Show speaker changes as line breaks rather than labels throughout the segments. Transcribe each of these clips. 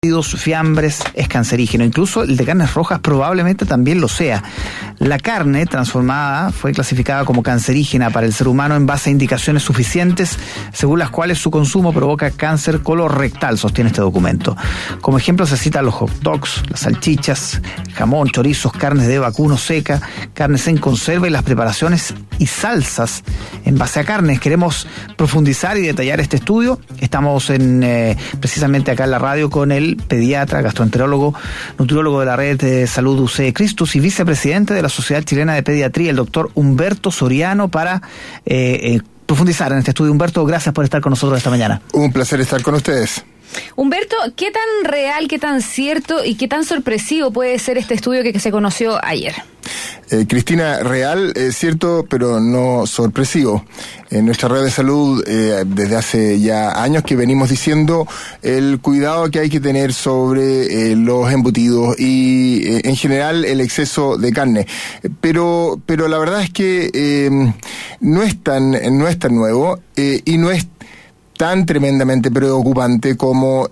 fiambres es cancerígeno, incluso el de carnes rojas probablemente también lo sea. La carne transformada fue clasificada como cancerígena para el ser humano en base a indicaciones suficientes, según las cuales su consumo provoca cáncer colorectal, sostiene este documento. Como ejemplo se citan los hot dogs, las salchichas, jamón, chorizos, carnes de vacuno seca, carnes en conserva y las preparaciones y salsas en base a carnes. Queremos profundizar y detallar este estudio. Estamos precisamente acá en la radio con el pediatra, gastroenterólogo, nutriólogo de la Red de Salud UC Christus y vicepresidente de la Sociedad Chilena de Pediatría, el doctor Humberto Soriano, para profundizar en este estudio. Humberto, gracias por estar con nosotros esta mañana.
Un placer estar con ustedes.
Humberto, ¿qué tan real, qué tan cierto y qué tan sorpresivo puede ser este estudio que se conoció ayer?
Cristina, real, cierto, pero no sorpresivo. En nuestra red de salud, desde hace ya años que venimos diciendo el cuidado que hay que tener sobre los embutidos y en general el exceso de carne. Pero la verdad es que no es tan nuevo y no es tan tremendamente preocupante como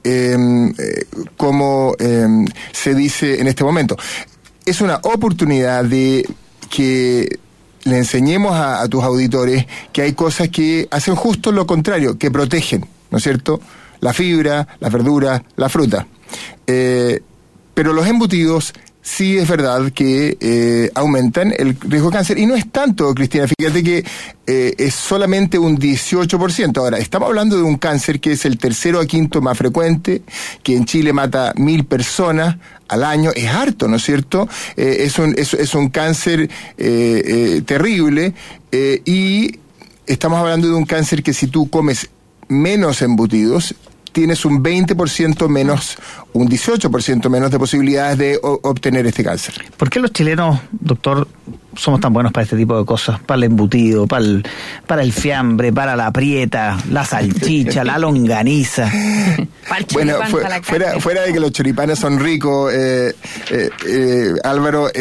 se dice en este momento. Es una oportunidad de que le enseñemos a tus auditores que hay cosas que hacen justo lo contrario, que protegen, ¿no es cierto? La fibra, las verduras, la fruta. Pero los embutidos sí es verdad que aumentan el riesgo de cáncer. Y no es tanto, Cristina, fíjate que es solamente un 18%. Ahora, estamos hablando de un cáncer que es el tercero a quinto más frecuente, que en Chile mata 1.000 personas al año. Es harto, ¿no es cierto? Es un cáncer terrible y estamos hablando de un cáncer que si tú comes menos embutidos, tienes un 20% menos, un 18% menos de posibilidades de obtener este cáncer.
¿Por qué los chilenos, doctor, somos tan buenos para este tipo de cosas? Para el embutido, para el fiambre, para la prieta, la salchicha, la longaniza.
Bueno, fuera de que los choripanes son ricos, Álvaro,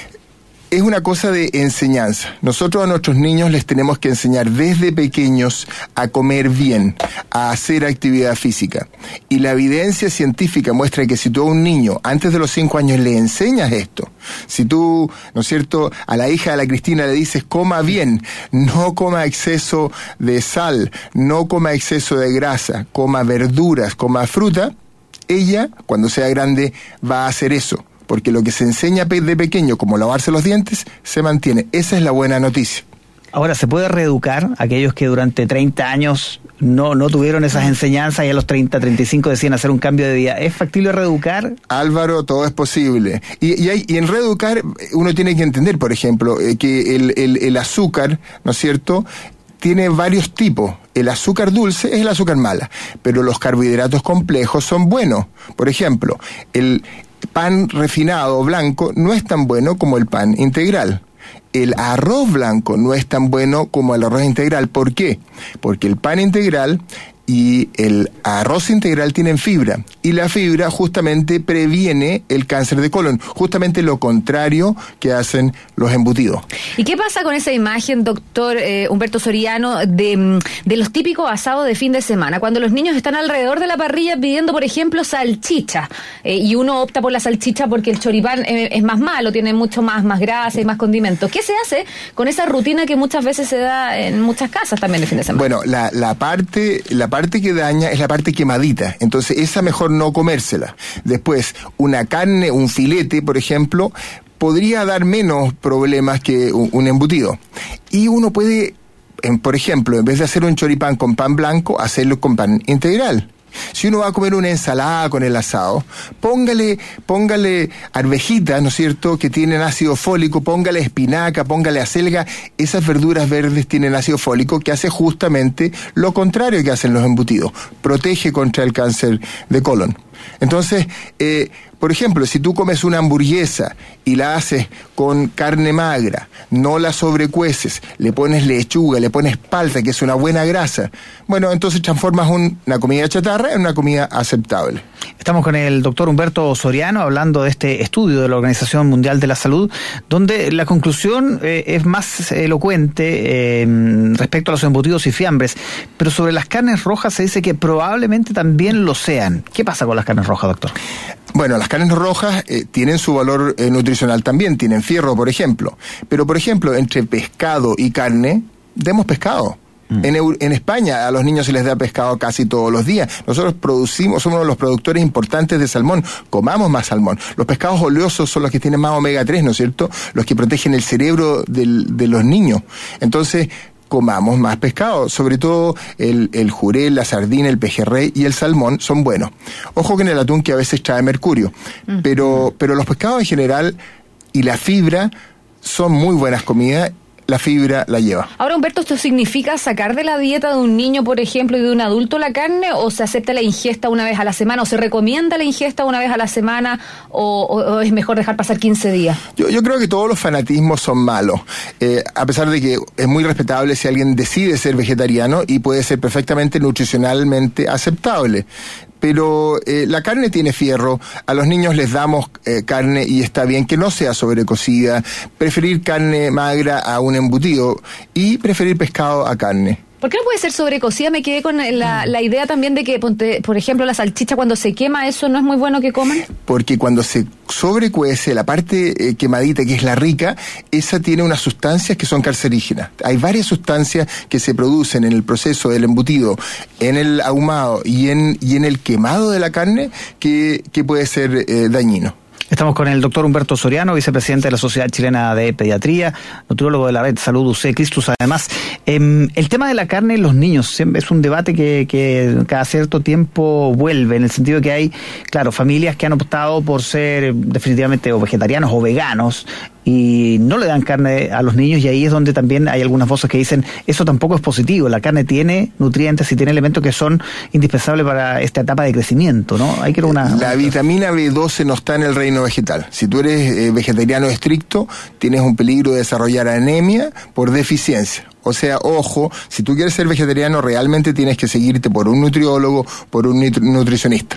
es una cosa de enseñanza. Nosotros a nuestros niños les tenemos que enseñar desde pequeños a comer bien, a hacer actividad física. Y la evidencia científica muestra que si tú a un niño antes de los 5 años le enseñas esto, si tú, ¿no es cierto?, a la hija de la Cristina le dices coma bien, no coma exceso de sal, no coma exceso de grasa, coma verduras, coma fruta, ella, cuando sea grande, va a hacer eso. Porque lo que se enseña de pequeño, como lavarse los dientes, se mantiene. Esa es la buena noticia.
Ahora, ¿se puede reeducar a aquellos que durante 30 años no tuvieron esas enseñanzas y a los 30, 35 deciden hacer un cambio de vida? ¿Es factible reeducar?
Álvaro, todo es posible. Y en reeducar uno tiene que entender, por ejemplo, que el azúcar, ¿no es cierto?, tiene varios tipos. El azúcar dulce es el azúcar mala, pero los carbohidratos complejos son buenos. Por ejemplo, el pan refinado blanco no es tan bueno como el pan integral. El arroz blanco no es tan bueno como el arroz integral. ¿Por qué? Porque el pan integral y el arroz integral tienen fibra, y la fibra justamente previene el cáncer de colon, justamente lo contrario que hacen los embutidos.
¿Y qué pasa con esa imagen, doctor Humberto Soriano, de los típicos asados de fin de semana, cuando los niños están alrededor de la parrilla pidiendo, por ejemplo, salchicha, y uno opta por la salchicha porque el choripán es más malo, tiene mucho más grasa y más condimentos? ¿Qué se hace con esa rutina que muchas veces se da en muchas casas también de fin de semana?
Bueno, la parte que daña es la parte quemadita, entonces esa mejor no comérsela. Después, una carne, un filete, por ejemplo, podría dar menos problemas que un embutido. Y uno puede, por ejemplo, en vez de hacer un choripán con pan blanco, hacerlo con pan integral. Si uno va a comer una ensalada con el asado, póngale arvejitas, ¿no es cierto?, que tienen ácido fólico, póngale espinaca, póngale acelga. Esas verduras verdes tienen ácido fólico que hace justamente lo contrario que hacen los embutidos. Protege contra el cáncer de colon. Entonces, por ejemplo, si tú comes una hamburguesa y la haces con carne magra, no la sobrecueces, le pones lechuga, le pones palta, que es una buena grasa, bueno, entonces transformas una comida chatarra en una comida aceptable.
Estamos con el doctor Humberto Soriano hablando de este estudio de la Organización Mundial de la Salud, donde la conclusión es más elocuente respecto a los embutidos y fiambres, pero sobre las carnes rojas se dice que probablemente también lo sean. ¿Qué pasa con las carnes rojas, doctor?
Bueno, las carnes rojas tienen su valor nutricional también, tienen fierro, por ejemplo. Pero, por ejemplo, entre pescado y carne, demos pescado. En España a los niños se les da pescado casi todos los días. Nosotros somos uno de los productores importantes de salmón. Comamos más salmón. Los pescados oleosos son los que tienen más omega 3, ¿no es cierto? Los que protegen el cerebro de los niños. Entonces, comamos más pescado. Sobre todo el jurel, la sardina, el pejerrey y el salmón son buenos. Ojo con el atún, que a veces trae mercurio. Pero los pescados en general y la fibra son muy buenas comidas. La fibra la lleva.
Ahora, Humberto, ¿esto significa sacar de la dieta de un niño, por ejemplo, y de un adulto la carne, o se acepta la ingesta una vez a la semana, o se recomienda la ingesta una vez a la semana, o es mejor dejar pasar 15 días?
Yo creo que todos los fanatismos son malos, a pesar de que es muy respetable si alguien decide ser vegetariano y puede ser perfectamente nutricionalmente aceptable. Pero la carne tiene fierro, a los niños les damos carne y está bien que no sea sobrecocida, preferir carne magra a un embutido y preferir pescado a carne.
¿Por qué no puede ser sobrecocida? Me quedé con la idea también de que, por ejemplo, la salchicha cuando se quema, ¿eso no es muy bueno que coman?
Porque cuando se sobrecuece, la parte quemadita, que es la rica, esa tiene unas sustancias que son cancerígenas. Hay varias sustancias que se producen en el proceso del embutido, en el ahumado y en el quemado de la carne, que puede ser dañino.
Estamos con el doctor Humberto Soriano, vicepresidente de la Sociedad Chilena de Pediatría, nutriólogo de la red Salud UC Cristus. Además, el tema de la carne en los niños es un debate que cada cierto tiempo vuelve, en el sentido de que hay, claro, familias que han optado por ser definitivamente o vegetarianos o veganos y no le dan carne a los niños, y ahí es donde también hay algunas voces que dicen eso tampoco es positivo. La carne tiene nutrientes y tiene elementos que son indispensables para esta etapa de crecimiento, ¿no? Hay que
La vitamina B12 no está en el reino vegetal. Si tú eres vegetariano estricto, tienes un peligro de desarrollar anemia por deficiencia. O sea, ojo, si tú quieres ser vegetariano, realmente tienes que seguirte por un nutriólogo, por un nutricionista.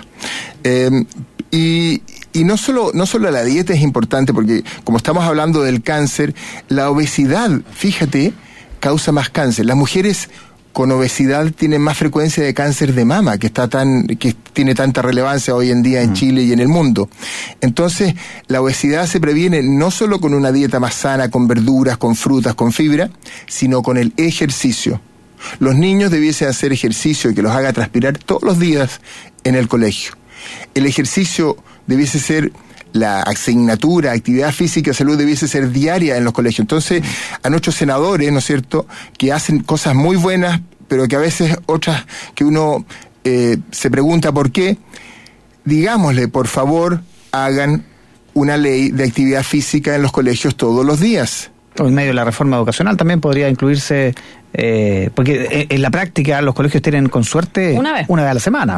Y no solo la dieta es importante, porque como estamos hablando del cáncer, la obesidad, fíjate, causa más cáncer. Las mujeres con obesidad tienen más frecuencia de cáncer de mama, que tiene tanta relevancia hoy en día en Chile y en el mundo. Entonces, la obesidad se previene no solo con una dieta más sana, con verduras, con frutas, con fibra, sino con el ejercicio. Los niños debiesen hacer ejercicio y que los haga transpirar todos los días en el colegio. El ejercicio debiese ser la asignatura, actividad física y salud debiese ser diaria en los colegios. Entonces, a nuestros senadores, ¿no es cierto?, que hacen cosas muy buenas, pero que a veces otras que uno se pregunta por qué, digámosle, por favor, hagan una ley de actividad física en los colegios todos los días.
En medio de la reforma educacional también podría incluirse, porque en la práctica los colegios tienen con suerte una vez a la semana.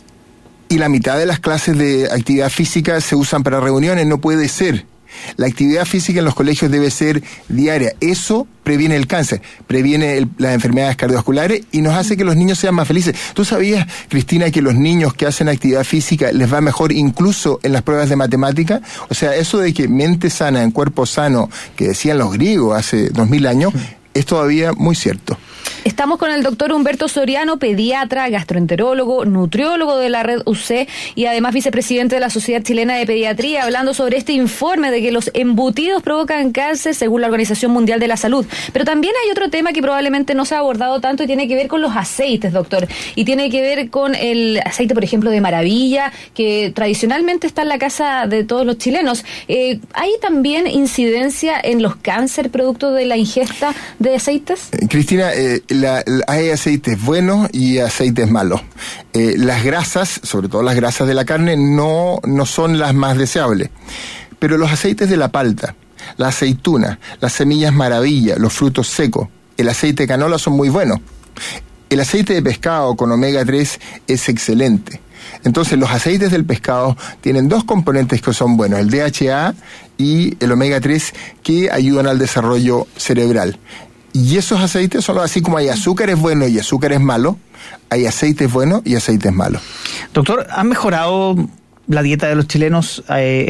Y la mitad de las clases de actividad física se usan para reuniones, no puede ser. La actividad física en los colegios debe ser diaria. Eso previene el cáncer, previene las enfermedades cardiovasculares y nos hace que los niños sean más felices. ¿Tú sabías, Cristina, que los niños que hacen actividad física les va mejor incluso en las pruebas de matemática? O sea, eso de que mente sana en cuerpo sano, que decían los griegos hace 2000 años, es todavía muy cierto.
Estamos con el doctor Humberto Soriano, pediatra, gastroenterólogo, nutriólogo de la red UC y además vicepresidente de la Sociedad Chilena de Pediatría, hablando sobre este informe de que los embutidos provocan cáncer según la Organización Mundial de la Salud. Pero también hay otro tema que probablemente no se ha abordado tanto y tiene que ver con los aceites, doctor. Y tiene que ver con el aceite, por ejemplo, de maravilla, que tradicionalmente está en la casa de todos los chilenos. ¿Hay también incidencia en los cáncer producto de la ingesta de aceites?
Cristina, hay aceites buenos y aceites malos. Las grasas, sobre todo las grasas de la carne, no son las más deseables. Pero los aceites de la palta, la aceituna, las semillas maravilla, los frutos secos, el aceite de canola son muy buenos. El aceite de pescado con omega 3 es excelente. Entonces, los aceites del pescado tienen dos componentes que son buenos, el DHA y el omega 3, que ayudan al desarrollo cerebral. Y esos aceites son así como hay azúcares buenos y azúcares malos, hay aceites buenos y aceites malos.
Doctor, ¿han mejorado la dieta de los chilenos?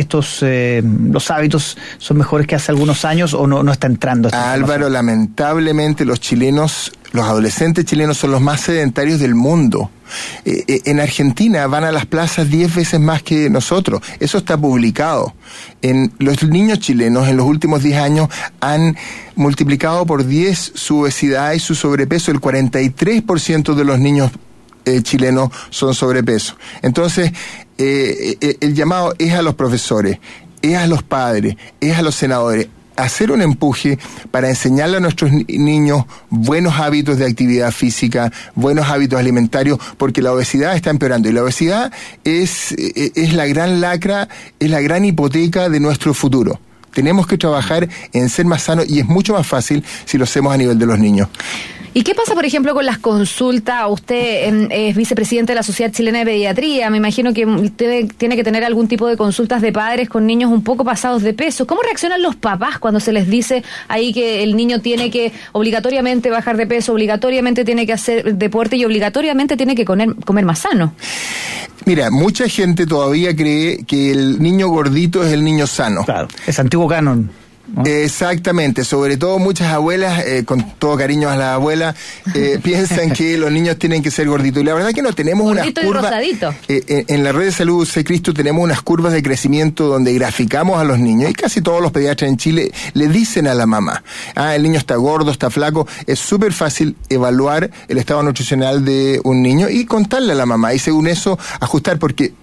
¿Los hábitos son mejores que hace algunos años o no está entrando?
Álvaro, lamentablemente los adolescentes chilenos son los más sedentarios del mundo. En Argentina van a las plazas 10 veces más que nosotros. Eso está publicado. Los niños chilenos en los últimos 10 años han multiplicado por 10 su obesidad y su sobrepeso. El 43% de los niños chilenos son sobrepeso. Entonces, el llamado es a los profesores, es a los padres, es a los senadores, hacer un empuje para enseñarle a nuestros niños buenos hábitos de actividad física, buenos hábitos alimentarios, porque la obesidad está empeorando. Y la obesidad es la gran lacra, es la gran hipoteca de nuestro futuro. Tenemos que trabajar en ser más sanos y es mucho más fácil si lo hacemos a nivel de los niños.
¿Y qué pasa, por ejemplo, con las consultas? Usted es vicepresidente de la Sociedad Chilena de Pediatría. Me imagino que tiene que tener algún tipo de consultas de padres con niños un poco pasados de peso. ¿Cómo reaccionan los papás cuando se les dice ahí que el niño tiene que obligatoriamente bajar de peso, obligatoriamente tiene que hacer deporte y obligatoriamente tiene que comer más sano?
Mira, mucha gente todavía cree que el niño gordito es el niño sano.
Claro, es antiguo canon, ¿no?
Exactamente, sobre todo muchas abuelas, con todo cariño a las abuelas, piensan que los niños tienen que ser gorditos. Y la verdad es que no tenemos
gordito
unas curvas. En la red de salud C. Cristo tenemos unas curvas de crecimiento donde graficamos a los niños y casi todos los pediatras en Chile le dicen a la mamá, el niño está gordo, está flaco. Es súper fácil evaluar el estado nutricional de un niño y contarle a la mamá y según eso ajustar, porque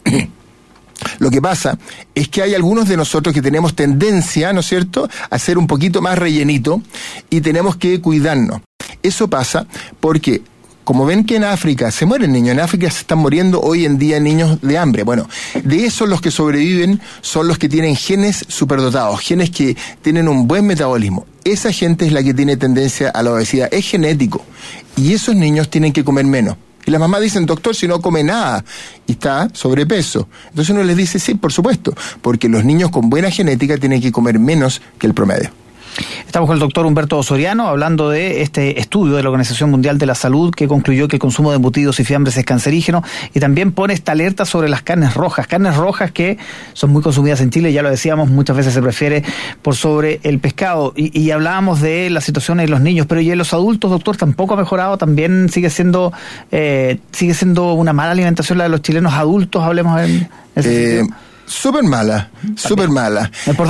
lo que pasa es que hay algunos de nosotros que tenemos tendencia, ¿no es cierto?, a ser un poquito más rellenito y tenemos que cuidarnos. Eso pasa porque, como ven que en África se mueren niños, en África se están muriendo hoy en día niños de hambre. Bueno, de esos los que sobreviven son los que tienen genes superdotados, genes que tienen un buen metabolismo. Esa gente es la que tiene tendencia a la obesidad, es genético. Y esos niños tienen que comer menos. Y las mamás dicen, doctor, si no come nada y está sobrepeso. Entonces uno les dice, sí, por supuesto, porque los niños con buena genética tienen que comer menos que el promedio.
Estamos con el doctor Humberto Soriano hablando de este estudio de la Organización Mundial de la Salud que concluyó que el consumo de embutidos y fiambres es cancerígeno y también pone esta alerta sobre las carnes rojas que son muy consumidas en Chile, ya lo decíamos, muchas veces se prefiere por sobre el pescado y hablábamos de la situación de los niños, pero ¿y en los adultos, doctor, tampoco ha mejorado? ¿También sigue siendo una mala alimentación la de los chilenos adultos? Hablemos en ese sentido.
Súper mala. Súper mala,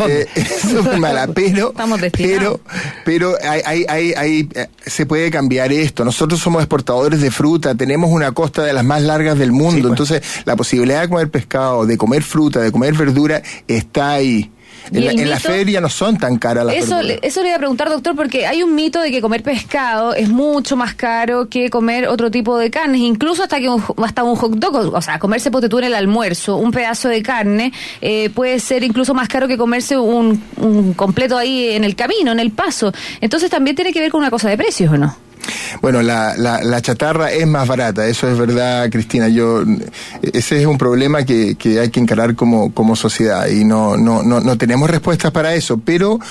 pero hay se puede cambiar esto. Nosotros somos exportadores de fruta, tenemos una costa de las más largas del mundo, sí, pues. Entonces la posibilidad de comer pescado, de comer fruta, de comer verdura, está ahí. En la feria no son tan caras las verduras.
Eso le iba a preguntar, doctor, porque hay un mito de que comer pescado es mucho más caro que comer otro tipo de carnes, incluso hasta un hot dog, o sea, comerse ponte tú en el almuerzo, un pedazo de carne, puede ser incluso más caro que comerse un completo ahí en el camino, en el paso. Entonces también tiene que ver con una cosa de precios, ¿o no?
Bueno, la chatarra es más barata, eso es verdad, Cristina. Ese es un problema que hay que encarar como sociedad y no tenemos respuestas para eso, pero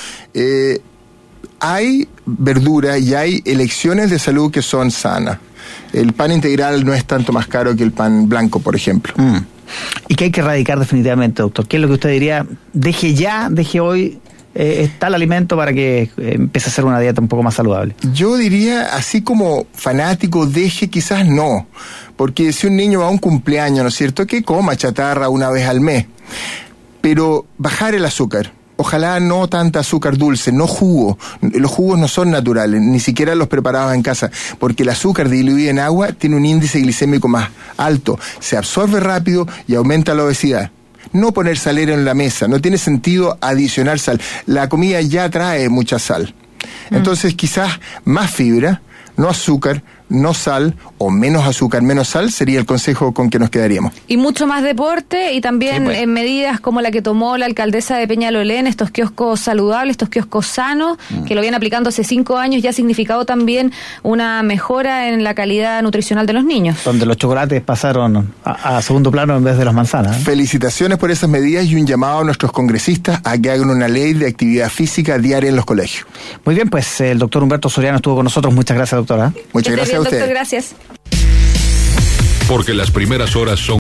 hay verduras y hay elecciones de salud que son sanas. El pan integral no es tanto más caro que el pan blanco, por ejemplo.
¿Y qué hay que erradicar definitivamente, doctor? ¿Qué es lo que usted diría? Deje hoy tal alimento para que empiece a ser una dieta un poco más saludable.
Yo diría, así como fanático, deje, quizás no, porque si un niño va a un cumpleaños, ¿no es cierto?, que coma chatarra una vez al mes, pero bajar el azúcar. Ojalá no tanta azúcar dulce, no jugo. Los jugos no son naturales, ni siquiera los preparados en casa, porque el azúcar diluido en agua tiene un índice glicémico más alto, se absorbe rápido y aumenta la obesidad. No poner salero en la mesa, no tiene sentido adicionar sal. La comida ya trae mucha sal. Entonces quizás más fibra, no azúcar, no sal o menos azúcar, menos sal, sería el consejo con que nos quedaríamos.
Y mucho más deporte y también en medidas como la que tomó la alcaldesa de Peñalolén, estos kioscos saludables, estos kioscos sanos, que lo vienen aplicando hace 5 años, ya ha significado también una mejora en la calidad nutricional de los niños.
Donde los chocolates pasaron a segundo plano en vez de las manzanas.
Felicitaciones por esas medidas y un llamado a nuestros congresistas a que hagan una ley de actividad física diaria en los colegios.
Muy bien, pues el doctor Humberto Soriano estuvo con nosotros. Muchas gracias, doctora.
Muchas gracias a usted.
Doctor, gracias.
Porque las primeras horas son